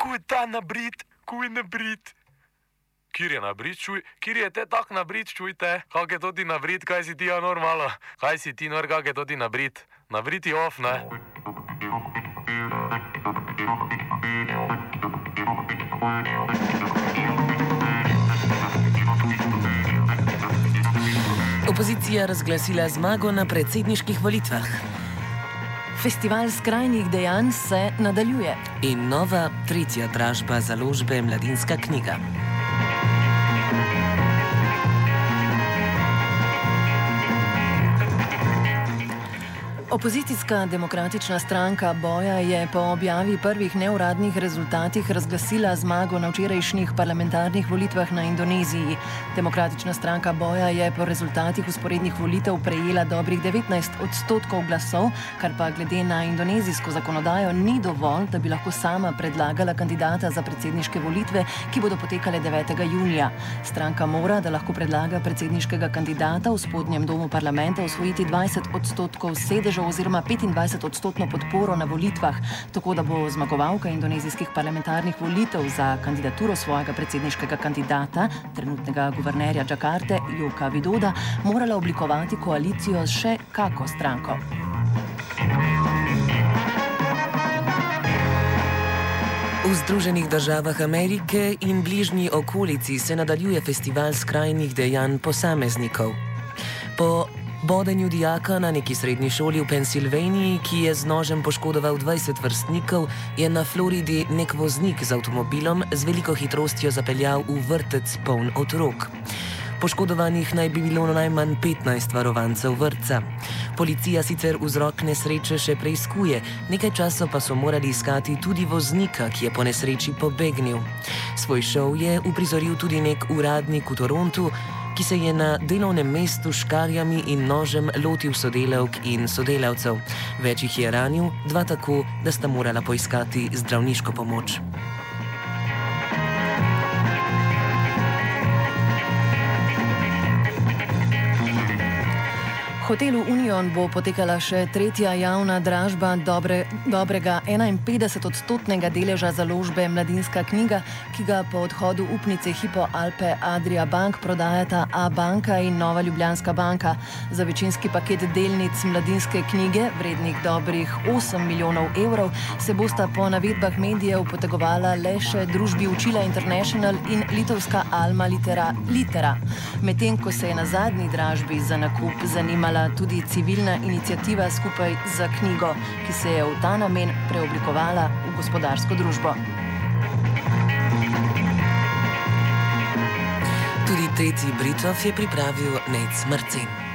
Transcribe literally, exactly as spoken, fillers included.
kuj ta nabrit, kuj nabrit. Kjer je nabrit, čuj, kjer je te tak nabrit, čujte, kak je to ti nabrit, kaj si ti ja normalo, kaj si ti nor, kak je to ti nabrit, nabrit je off, ne? Opozicija razglasila zmago na predsedniških volitvah. Festival skrajnih dejanj se nadaljuje. In nova, tretja dražba založbe Mladinska knjiga. Opozicijska demokratična stranka Boja je po objavi prvih neuradnih rezultatih razglasila zmago na včerajšnjih parlamentarnih volitvah na Indoneziji. Demokratična stranka Boja je po rezultatih vzporednih volitev prejela dobrih devetnajst odstotkov glasov, kar pa glede na indonezijsko zakonodajo ni dovolj, da bi lahko sama predlagala kandidata za predsedniške volitve, ki bodo potekale devetega junija. Stranka mora, da lahko predlaga predsedniškega kandidata v spodnjem domu parlamenta, osvojiti dvajset odstotkov sedežev oziroma petindvajset odstotno podporo na volitvah, tako da bo zmagovalka indonezijskih parlamentarnih volitev za kandidaturo svojega predsedniškega kandidata, trenutnega guvernerja Džakarte, Joka Widoda, morala oblikovati koalicijo s še kako stranko. V Združenih državah Amerike in bližnji okolici se nadaljuje festival skrajnih dejanj posameznikov. Po bodenju dijaka na neki srednji šoli v Pensilvaniji, ki je z nožem poškodoval dvajset vrstnikov, je na Floridi nek voznik z avtomobilom z veliko hitrostjo zapeljal v vrtec poln otrok. Poškodovanih naj bi bilo najmanj petnajst varovancev vrtca. Policija sicer vzrok nesreče še preiskuje, nekaj časa pa so morali iskati tudi voznika, ki je po nesreči pobegnil. Svoj šov je uprizoril tudi nek uradnik v Torontu, ki se je na delovnem mestu s škarjami in nožem lotil sodelavk in sodelavcev. Več jih je ranil, dva tako, da sta morala poiskati zdravniško pomoč. V hotelu Union bo potekala še tretja javna dražba dobre, dobrega enainpetdesetodstotnega deleža založbe Mladinska knjiga, ki ga po odhodu upnice Hypo Alpe Adria Bank prodajata A-banka in Nova Ljubljanska banka. Za večinski paket delnic Mladinske knjige, vrednih dobrih osem milijonov evrov, se bosta po navedbah medijev potegovala le še družbi Učila International in litovska Alma Litera. Litera. Medtem ko se je na zadnji dražbi za nakup zanimala tudi civilna iniciativa skupaj za knjigo, ki se je v ta namen preoblikovala v gospodarsko družbo. Tudi tretji Britov je pripravil Nejc Marcin.